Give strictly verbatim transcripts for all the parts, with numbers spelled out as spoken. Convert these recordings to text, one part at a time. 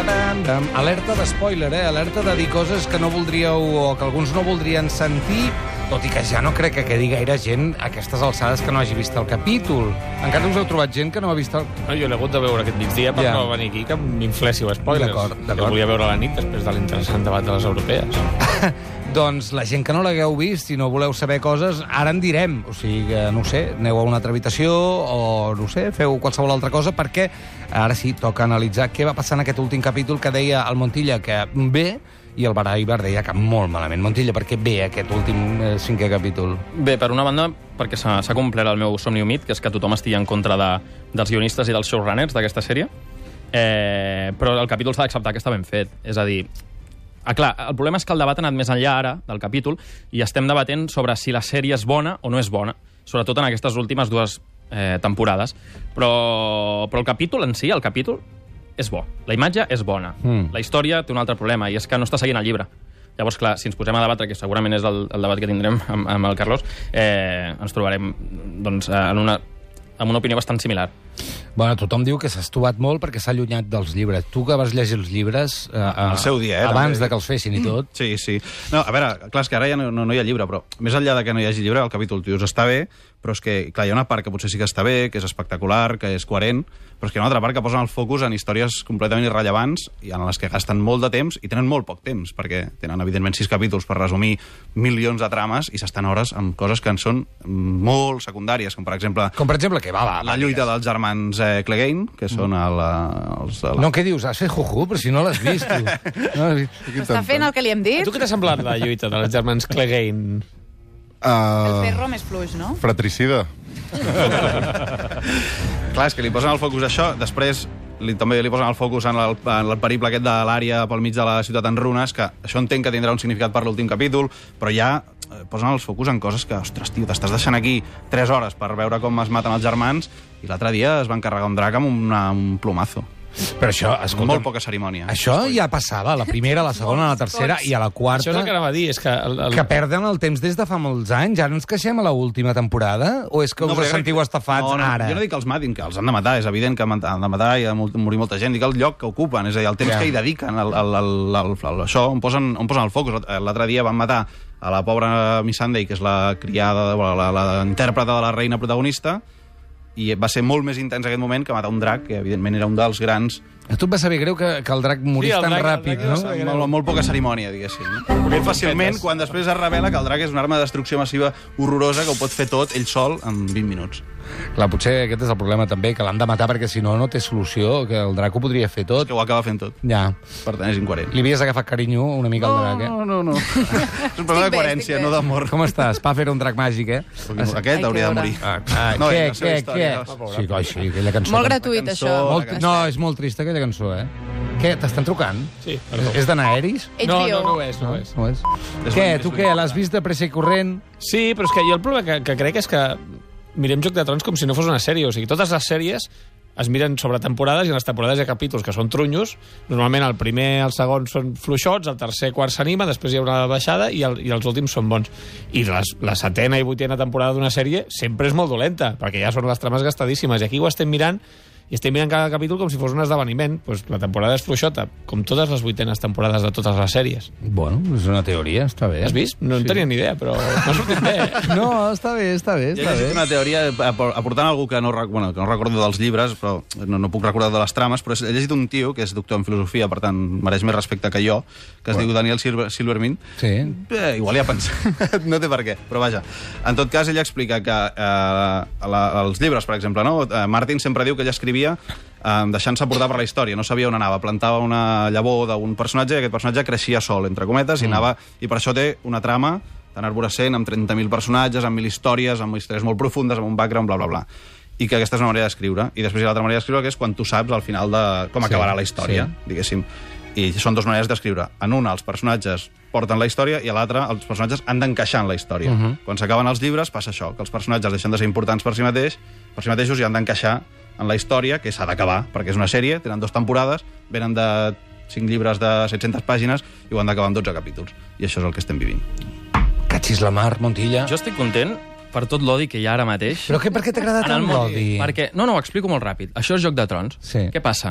Ta-da-dam. Alerta de spoiler, eh? Alerta de dir coses que no voldríeu o que alguns no voldrien sentir, tot i que ja no crec que quedi gaire gent a aquestes alçades que no hagi vist el capítol. Encara us heu trobat gent que no ha vist el... No, jo l'he hagut de veure aquest migdia per Ja. no venir aquí que m'infléssiu spoilers. D'acord, d'acord. Jo volia veure la nit després de l'interessant debat de les europees. Doncs la gent que no l'hagueu vist i no voleu saber coses, ara en direm. O sigui que, no ho sé, aneu a una altra habitació o, no ho sé, feu qualsevol altra cosa, perquè ara sí, toca analitzar què va passar en aquest últim capítol que deia el Montilla que bé i el Baraibar deia que molt malament. Montilla, per què bé aquest últim eh, cinquè capítol? Bé, per una banda, perquè s'ha s'ha complert el meu somni humit, que és que tothom estigui en contra de, dels guionistes i dels showrunners d'aquesta sèrie, eh, però el capítol s'ha d'acceptar que està ben fet. És a dir, ah, clar, el problema és que el debat ha anat més enllà ara del capítol i estem debatent sobre si la sèrie és bona o no és bona, sobretot en aquestes últimes dues eh, temporades. Però, però el capítol en si, el capítol, és bo. La imatge és bona. Mm. La història té un altre problema, i és que no està seguint el llibre. Llavors, clar, si ens posem a debatre, que segurament és el, el debat que tindrem amb, amb el Carlos, eh, ens trobarem doncs, en una, amb una opinió bastant similar. Bueno, tothom diu que s'ha estuvat molt perquè s'ha allunyat dels llibres. Tu que vas llegir els llibres... Eh, Al seu dia, eh, abans també. de que els fessin i tot. Sí, sí. No, a veure, clar, és que ara ja no, no, no hi ha llibre, però més enllà de que no hi hagi llibre, el capítol, dius, està bé, però és que, clar, hi ha una part que potser sí que està bé, que és espectacular, que és coherent, però és que hi ha una altra part que posen el focus en històries completament irrellevants i en les que gasten molt de temps i tenen molt poc temps, perquè tenen, evidentment, sis capítols per resumir milions de trames i s'estan hores amb coses que en són molt secundàries, com per exemple... Com per exemple, que va, va, La va, lluita digues. dels germans eh, Clegane, que són a la, els... A la... No, què dius? Has fet juju, però si no l'has vist, tu. No l'has vist. Està fent el que li hem A dit? tu què t'ha semblat la lluita dels germans Clegane? El Uh, ferro més fluix, no? fratricida. Clar, és que li posen el focus a això, després li, també li posen el focus en el, en el periple aquest de l'àrea pel mig de la ciutat en runes, que això entenc que tindrà un significat per l'últim capítol, però ja eh, posen els focus en coses que, ostres, tio, t'estàs deixant aquí tres hores per veure com es maten els germans i l'altre dia es van carregar un drac amb una, un plomazo. Però això, escolta... Molt poca cerimònia. Això ja passava a la primera, a la segona, a la tercera i a la quarta. Això és el que anava a dir, és que... El, el... Que perden el temps des de fa molts anys. Ara ens queixem a l'última temporada? O és que us però jo crec sentiu que- estafats no, no, ara? Jo no dic que els matin, que els han de matar, és evident que han de matar i ha de morir molta gent. Dic el lloc que ocupen, és a dir, el temps Ja. que hi dediquen al, al, al, al, al, això, on posen, on posen el focus. L'altre dia van matar a la pobra Missandei, que és la criada, la, la, la intèrprete de la reina protagonista, i va ser molt més intens aquest moment que matar un drac, que evidentment era un dels grans... A tu et va saber greu que, que el drac morís Sí, el tan drac- el ràpid, drac no? va saber greu. Molt, molt poca cerimònia, diguéssim. No? Molt fàcilment, quan després es revela que el drac és una arma de destrucció massiva horrorosa que ho pot fer tot ell sol en vint minuts. Clar, potser aquest és el problema també, que l'han de matar perquè si no, no té solució, que el drac ho podria fer És tot. que ho acaba fent tot. Ja. Per tant, és incoherent. Li havies agafat carinyo una mica al drac, eh? No, no, no. És un problema de bé, coherència, estic bé. no d'amor. Com estàs? Paf era un drac màgic, eh? Aquest Ai, hauria de que morir. Ah, ah, No, què, la seva què, història. què? Sí, coi, sí, aquella cançó. Molt tan- gratuït, cançó, això. Molt, no, és molt trista aquella cançó, eh? Què, t'estan trucant? Sí, perdó. És d'anar aeris? No, H B O. no, no ho és, no ho és. No és. És Què, ben- tu és què, ben- l'has vist de pressa i corrent? Sí, però és que jo el problema que, que crec és que mirem Joc de Trons com si no fos una sèrie. O sigui, totes les sèries es miren sobre temporades i en les temporades hi ha capítols que són trunys. Normalment el primer, el segon són fluixots, el tercer, quart s'anima, després hi ha una baixada i, el, i els últims són bons. I les, la setena i vuitena temporada d'una sèrie sempre és molt dolenta, perquè ja són les trames gastadíssimes. I aquí ho estem mirant i estem mirant cada capítol com si fos un esdeveniment. Pues la temporada és fluixota, com totes les vuitenes temporades de totes les sèries. Bueno, és una teoria, està bé. Has vist? No en tenia ni idea, però m'ha sortit bé. No, està bé, està bé, Jo he està llegit bé. una teoria apor- aportant algú que no, rec- bueno, que no recordo dels llibres, però no, no puc recordar de les trames, però he llegit un tio que és doctor en filosofia, per tant, mereix més respecte que jo, que es diu Daniel Silver, Silverman. Sí. Bé, igual ja pensat. No té per què, però vaja. En tot cas, ell explica que eh, la, els llibres, per exemple, no? Eh, Martin sempre diu que ell escrivia eh, deixant-se portar per la història, no sabia on anava, plantava una llavor d'un personatge i aquest personatge creixia sol, entre cometes, i, anava, i per això té una trama tan arborescent, amb trenta mil personatges, amb mil històries, amb històries molt profundes, amb un background, bla, bla, bla. I que aquesta és una manera d'escriure. I després hi ha l'altra manera d'escriure, que és quan tu saps al final de com Sí, acabarà la història, sí. diguéssim. I són dues maneres d'escriure. En una, els personatges porten la història, i a l'altra, els personatges han d'encaixar en la història. Uh -huh. Quan s'acaben els llibres, passa això, que els personatges deixen de ser importants per si mateix, per si mateixos i han d'encaixar en la història, que s'ha d'acabar, perquè és una sèrie, tenen dues temporades, venen de cinc llibres de set-centes pàgines i ho han d'acabar en dotze capítols. I això és el que estem vivint. Cachis la mar, Montilla. Jo estic content per tot l'odi que hi ha ara mateix. Però que, per què t'agrada En el tant món- l'odi? Perquè, no, no, ho explico molt ràpid. Això és Joc de Trons. Sí. Què passa?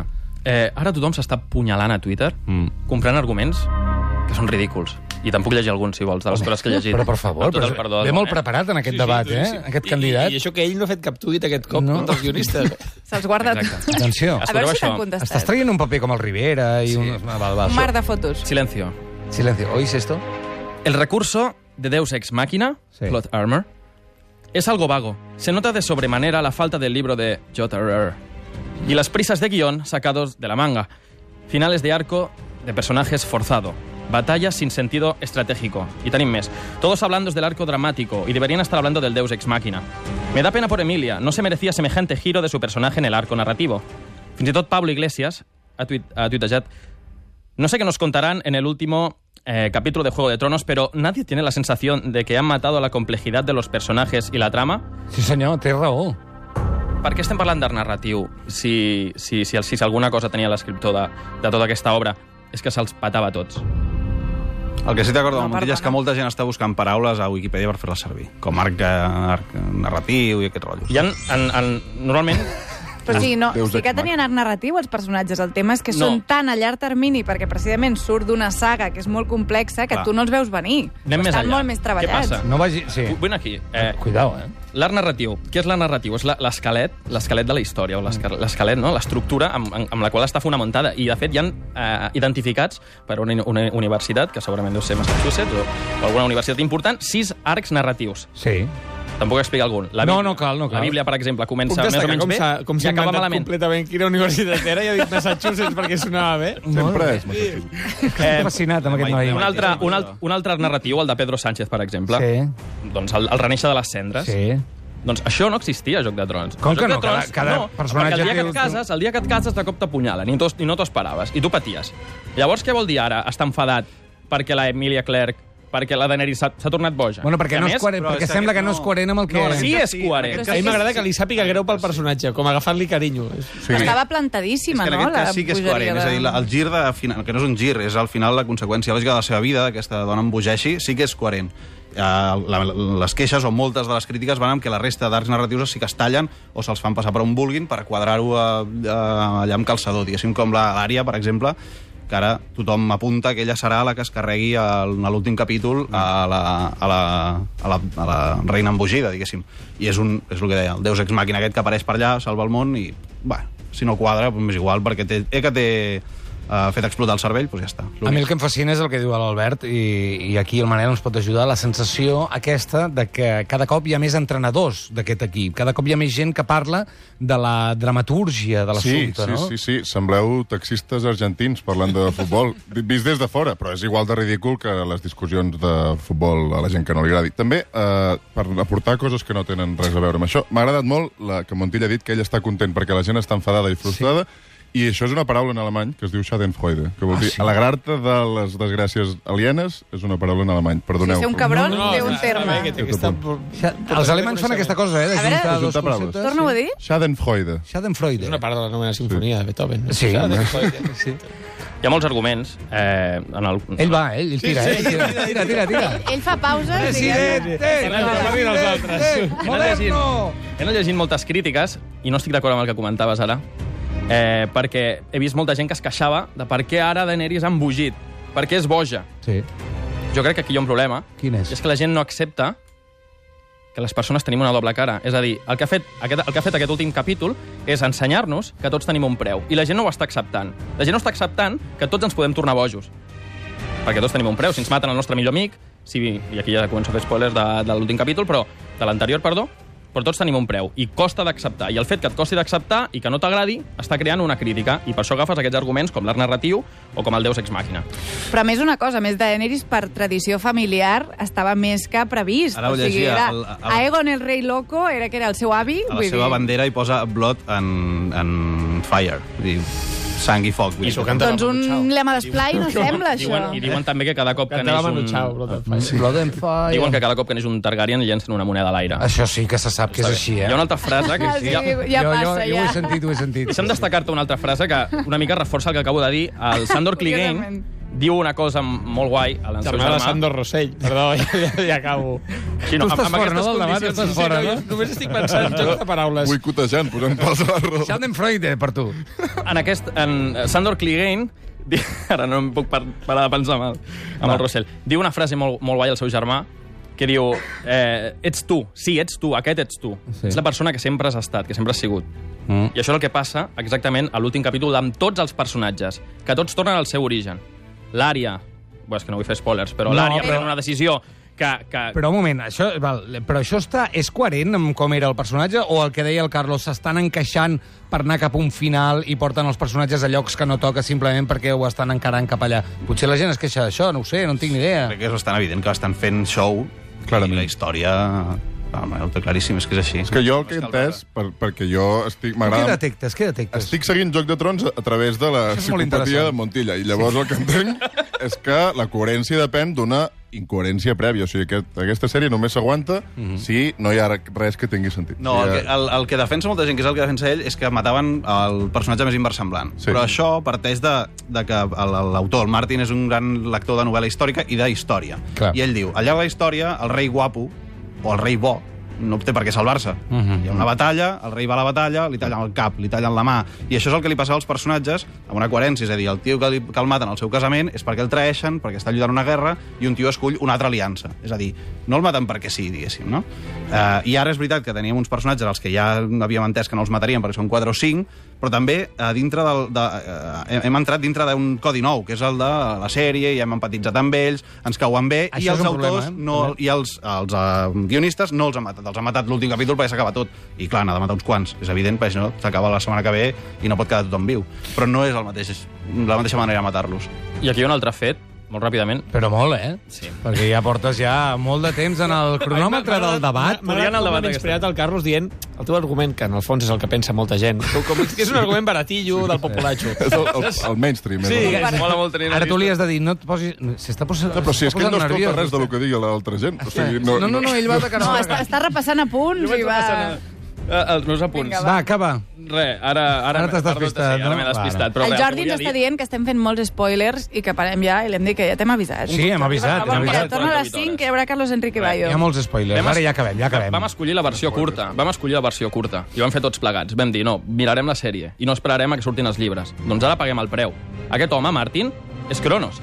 Eh, ara tothom s'està punyalant a Twitter, mm. comprant arguments que són ridículs. I te'n puc llegir alguns, si vols, de les coses que he llegit. Però, per favor, Tot el però perdó del ve món, molt eh? preparat en aquest Sí, sí, debat, eh? sí. Aquest I, candidat. I, I això que ell no ha fet cap tuit aquest cop No. contra els guionistes. Se'ls guarda... Exacte. Atenció. A veure Escolteu si t'han això. contestat. Estàs traient un paper com el Rivera i Sí. un... Va, va, Un mar de fotos. Silencio. Silencio. ¿Oís esto? El recurso de Deus Ex Machina, Sí. Plot Armor, es algo vago. Se nota de sobremanera la falta del libro de J R R y las prisas de guión sacados de la manga. Finales de arco de personajes forzado. Batallas sin sentido estratégico. Y tenim més. Todos hablando del arco dramático y deberían estar hablando del Deus Ex Machina. Me da pena por Emilia. No se merecía semejante giro de su personaje en el arco narrativo. Fins i tot Pablo Iglesias ha, tuit, ha tuitejat: no sé qué nos contarán en el último eh, capítulo de Juego de Tronos, pero nadie tiene la sensación de que han matado la complejidad de los personajes y la trama. Sí, senyor, té raó. Per què estem parlant d'art narratiu si, si, si, si alguna cosa tenia l'escriptor de, de tota aquesta obra? És que se'ls patava a tots. El que sí t'acordo No, amb Montilla és que perdona. molta gent està buscant paraules a Wikipedia per fer-les servir, com arc, eh, arc narratiu i aquests rotllos. Hi ha, en, en, normalment, Però sí, no, Deus sí Ex que tenien art narratiu els personatges. El tema és que No. són tan a llarg termini, perquè precisament surt d'una saga que és molt complexa, que Clar. tu no els veus venir. anem més Estan allà. molt més Què treballats. passa? No vagi... Sí. Vull aquí. Eh, Cuidao, eh? L'art narratiu. Què és l'art narratiu? És la- l'esquelet, l'esquelet de la història, o l'esca- l'esquelet, no? L'estructura amb, amb, amb la qual està fonamentada. I, de fet, hi ha eh, identificats per una, una universitat, que segurament deu ser Massachusetts, o, o alguna universitat important, sis arcs narratius. Sí. Te'n puc explicar algun. La No, Bíblia- no cal, no cal. La Bíblia, per exemple, Puc comença més o destacar menys com bé s'ha com i s'ha acaba inventat malament. completament quina universitat era. Jo dic Massachusetts perquè sonava bé. Sempre és Massachusetts. Estic fascinat amb aquest noi. Un altre, un, altre, un altre narratiu, el de Pedro Sánchez, per exemple. Sí, Doncs el, el reneixer de les cendres. sí. Doncs això no existia a Joc de Trons. Com A Joc que no? de Trons, Cada- cada no, personatge perquè el dia, que té et cases, el dia que et cases de cop t'apunyalen i, i no t'ho esperaves, i tu paties. Llavors, què vol dir ara estar enfadat perquè la Emilia Clarke, perquè la Daenerys s'ha s'ha tornat boja? Bueno, perquè, I a no més, és coherent, però perquè és que sembla que aquest no no- és coherent amb el que... No, en Sí, aquest és sí, en coherent. aquest A mi cas m'agrada sí. que li sàpiga greu pel personatge, com agafar-li carinyo. Sí. Estava És plantadíssima, que en no? aquest cas sí que és bogeria coherent. És a dir, la- el gir de final, que no és un gir, és al final la conseqüència lògica de la seva vida, d'aquesta dona embogeixi, sí que és coherent. Uh, la, les queixes o moltes de les crítiques van amb que la resta d'arcs narratius sí que es tallen o se'ls fan passar per on vulguin per quadrar-ho uh, uh, allà amb calçador, diguéssim, com la- l'Ària, per exemple, que ara tothom apunta que ella serà la que es carregui al- a l'últim capítol a la, a, la, a, la, a la reina embogida, diguéssim. I és, un, és el que deia, el Deus Ex Machina aquest que apareix per allà, salva el món i, bé, si no quadra, doncs és igual, perquè té, eh, que té uh, fet explotar el cervell, doncs ja està. A mi el que em fascina és el que diu l'Albert, i, i aquí el Manel ens pot ajudar, la sensació aquesta de que cada cop hi ha més entrenadors d'aquest equip, cada cop hi ha més gent que parla de la dramatúrgia de Sí, l'assumpte, sí, no? sí, sí. Sembleu taxistes argentins parlant de futbol, vist des de fora, però és igual de ridícul que les discussions de futbol a la gent que no li agradi. També, eh, per aportar coses que no tenen res a veure amb això, m'ha agradat molt la, que Montilla ha dit que ell està content perquè la gent està enfadada i frustrada, i això és una paraula en alemany que es diu Schadenfreude, que vol Ah, dir sí? alegrar-te de les desgràcies alienes, és una paraula en alemany. Perdoneu. Si ser un cabron No, té un està terme. bé, que té aquesta... Els alemanys fan aquesta cosa, eh, de A veure- juntar dos Juntar paraules. conceptes. Torna-ho a dir? Schadenfreude. Schadenfreude. És una part de la novena sinfonia de Beethoven. Sí, Ja, home. de- Sí. Hi ha molts arguments. Eh, en el... Ell va, ell, ell tira, eh? Tira, tira, tira, tira. Ell fa pauses. Presidente! Parlin els altres. He anat, llegint, Moderno! he anat llegint moltes crítiques i no estic d'acord amb el que comentaves ara, eh, perquè he vist molta gent que es queixava de per què ara Daenerys ha embogit, per què és boja. Sí. Jo crec que aquí hi ha un problema. Quin és? És que la gent no accepta que les persones tenim una doble cara. És a dir, el que ha fet aquest, el que ha fet aquest últim capítol és ensenyar-nos que tots tenim un preu. I la gent no ho està acceptant. La gent no està acceptant que tots ens podem tornar bojos. Perquè tots tenim un preu. Si ens maten el nostre millor amic, si, i aquí ja començo a fer spoilers de, de l'últim capítol, però de l'anterior, perdó, però tots tenim un preu i costa d'acceptar. I el fet que et costi d'acceptar i que no t'agradi està creant una crítica, i per això agafes aquests arguments com l'art narratiu o com el Deus Ex Machina. Però a més una cosa, a més Daenerys per tradició familiar estava més que previst. Ara ho o sigui, llegia, era el- el- Aegon el rei loco, era que era el seu avi. A la vull seva dir, bandera hi posa Blood and, and Fire, vull dir, sang i foc. Vull I dir. s'ho canta Doncs un lema d'esplai no sembla, això. Diuen, I diuen també que cada cop que Cantava neix Manu Chao, un... Blood and Fire. Sí. Blood and Fire. Diuen que cada cop que neix un Targaryen llencen una moneda a l'aire. Això sí que se sap que és així, eh? Hi ha una altra frase que... Ah, sí, ja, ja jo, passa, jo, jo ho he ja. sentit, ho he sentit. Deixa'm destacar-te una altra frase que una mica reforça el que acabo de dir. El Sandor Clegane Curiosament. diu una cosa molt guai al seu Germà germà. de Sandor Rossell. Perdó, ja, ja acabo. Així, Tu estàs amb- amb fora, no, aquestes del debat? condicions- Estàs sí, fora, sí, no? Jo només estic pensant en jocs de paraules. Boicotejant, posant pals a la roda. Schadenfreude, per tu. En aquest, en Sandor Clegane, di- ara no em puc par parar de pensar amb el, amb Va. el Rossell, diu una frase molt, molt guai al seu germà, que diu, eh, ets tu, sí, ets tu, aquest ets tu. Sí. Ets la persona que sempre has estat, que sempre has sigut. Mm. I això és el que passa exactament a l'últim capítol amb tots els personatges, que tots tornen al seu origen. L'Ària, bé, és que no vull fer spoilers, però No, l'Ària però- pren una decisió que... que... Però un moment, això, val, però això està, és coherent amb com era el personatge o el que deia el Carlos, s'estan encaixant per anar cap a un final i porten els personatges a llocs que no toca simplement perquè ho estan encarant cap allà? Potser la gent es queixa d'això, no ho sé, no en tinc ni idea. Crec que és bastant evident que estan fent show. Clarament. I la història... Ah, no, ho té claríssim, és que és així. És que jo el que he entès, per, perquè jo estic... Què m'agrada- detectes? Què detectes? Estic seguint Joc de Trons a a través de la Això és molt psicopatia interessant. de Montilla, i llavors el que entenc és que la coherència depèn d'una incoherència prèvia. O sigui, aquest, aquesta sèrie només s'aguanta si no hi ha res que tingui sentit. No, Si el hi que, ha- el, el que defensa molta gent, que és el que defensa ell, és que mataven el personatge més inversemblant. Sí. Però això parteix de, de que el- l'autor, el Martin, és un gran lector de novel·la històrica i d'història. Clar. I ell diu, al llarg de la història, el rei guapo, o el rei bo, no té per què salvar-se. Mhm. Hi ha una batalla, el rei va a la batalla, li tallen el cap, li tallen la mà, i això és el que li passa als personatges amb una coherència, és a dir, el tio que, li, que el maten al seu casament és perquè el traeixen, perquè està lluitant una guerra, i un tio escull una altra aliança. És a dir, no el maten perquè sí, diguéssim, no? Uh, I ara és veritat que teníem uns personatges als que ja havíem entès que no els matarien perquè són quatre o cinc, però també uh, dintre del, de, uh, hem entrat dintre d'un codi nou, que és el de la sèrie, i hem empatitzat amb ells, ens cauen bé, Això i és els un autors problema, eh? no, i els, els uh, guionistes no els han matat. Els han matat l'últim capítol perquè s'acaba tot. I clar, n'ha de matar uns quants. És evident, perquè si no s'acaba la setmana que ve i no pot quedar tothom viu. Però no és el mateix, la mateixa manera de matar-los. I aquí hi ha un altre fet, molt ràpidament. Però molt, eh? Sí. Perquè ja portes ja molt de temps en el cronòmetre del debat. M'ha Podrien al debat m'ha aquesta. inspirat el Carlos dient el teu argument, que en el fons és el que pensa molta gent, com, com, que és un argument baratillo del populatxo. És el, el, el mainstream. Sí, és el... mola molt tenir Ara tu li has de dir, no et posis... S'està posant, No, però si és que ell no posant escolta nerviós, res del vostè. que digui l'altra gent. O sigui, No, no, no, ell va de cara No, a està, cara. està repassant apunts i va... Uh, els meus apunts. Vinga, Va, acaba. Re, ara... Ara, Ara t'has perdó, despistat, sí, ara no? m'he despistat. Però El res, Jordi volia ens està dir- dient que estem fent molts spoilers i que parem ja, i l'hem dit que ja t'hem avisat. Sí, hem avisat, hem Mira, avisat. torna a les cinc, que hi haurà Carlos Enrique Bayo. Hi ha molts spoilers. Vam es- Ara ja acabem, ja acabem. Vam escollir la versió curta. Vam escollir la versió curta. I ho vam fer tots plegats. Vam dir, no, mirarem la sèrie i no esperarem a que surtin els llibres. Doncs ara paguem el preu. Aquest home, Martin, és Cronos.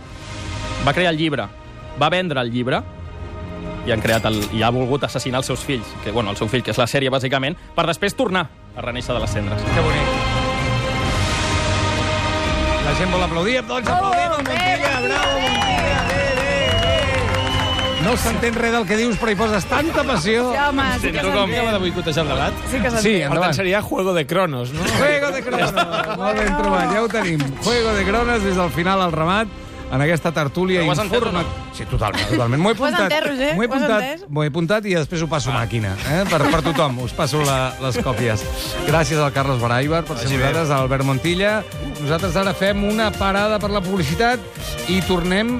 Va crear el llibre. Va vendre el llibre i han creat el, i ha volgut assassinar els seus fills, que, bueno, el seu fill, que és la sèrie, bàsicament, per després tornar a reneixer de les cendres. Que bonic. La gent vol aplaudir, doncs aplaudim el Montilla, bravo, Montilla, bé, bé, bé. No s'entén res del que dius, però hi poses tanta passió. Sí, home, sí que Sento com- Acaba de s'entén. boicotejar el debat. Sí que Sí, s'entén. Per endavant. tant, seria Juego de Cronos, no? Juego de Cronos. Molt ben trobat, ja ho tenim. Juego de Cronos des del final al remat en aquesta tertúlia Però ho has entès o informa... no? Sí, totalment, totalment. M'ho he Ho has apuntat. entès, Roger? M'ho he Ho has apuntat, entès? m'ho he apuntat i després ho passo a màquina, eh? per, per tothom. Us passo la, les còpies. Gràcies al Carlos Baraibar per ser Vagi bé. vosaltres, a Albert Montilla. Nosaltres ara fem una parada per la publicitat i tornem